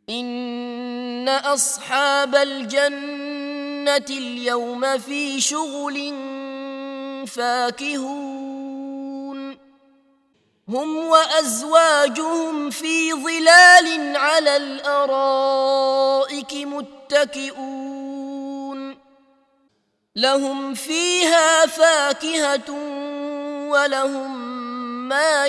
إن أصحاب الجنة اليوم في شغل فاكهون هم وأزواجهم في ظلال على الأرائك متكئون لهم فيها فاكهة ولهم ما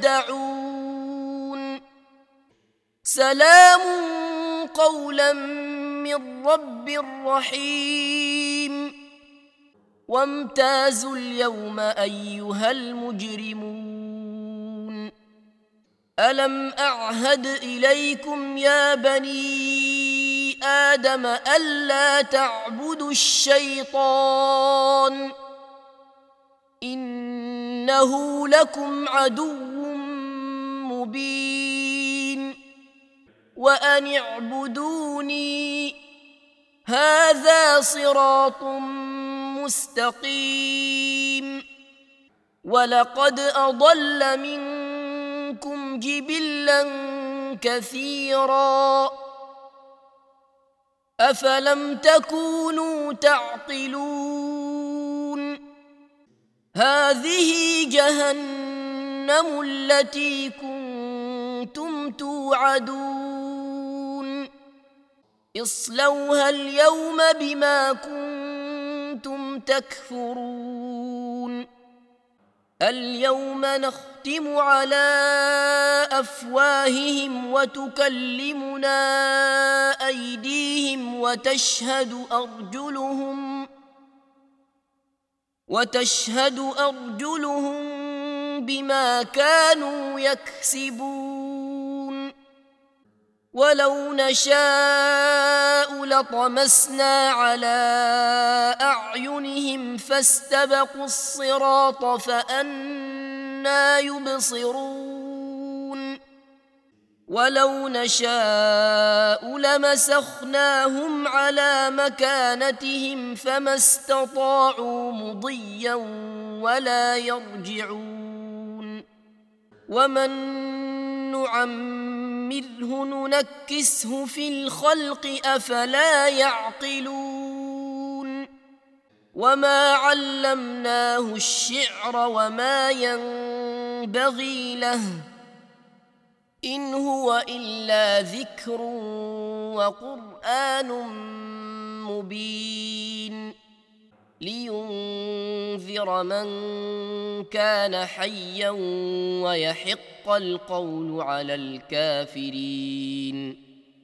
يدعون سلام قولا من رب رحيم وامتازوا اليوم أيها المجرمون ألم أعهد إليكم يا بني آدم ألا تعبدوا الشيطان إنه لكم عدو مبين وأن اعبدوني هذا صراط مستقيم ولقد أضل منكم جبلا كثيرا أفلم تكونوا تعقلون هذه جهنم التي كنتم توعدون اصلوها اليوم بما كنتم تكفرون اليوم نختم على أفواههم وتكلمنا أيديهم وتشهد أرجلهم بما كانوا يكسبون ولو نشاء لطمسنا على أعينهم فاستبقوا الصراط فأنى يبصرون ولو نشاء لمسخناهم على مكانتهم فما استطاعوا مضيا ولا يرجعون ومن نعمره ننكسه في الخلق أفلا يعقلون وما علمناه الشعر وما ينبغي له إن هو إلا ذكر وقرآن مبين لينذر من كان حيا ويحق القول على الكافرين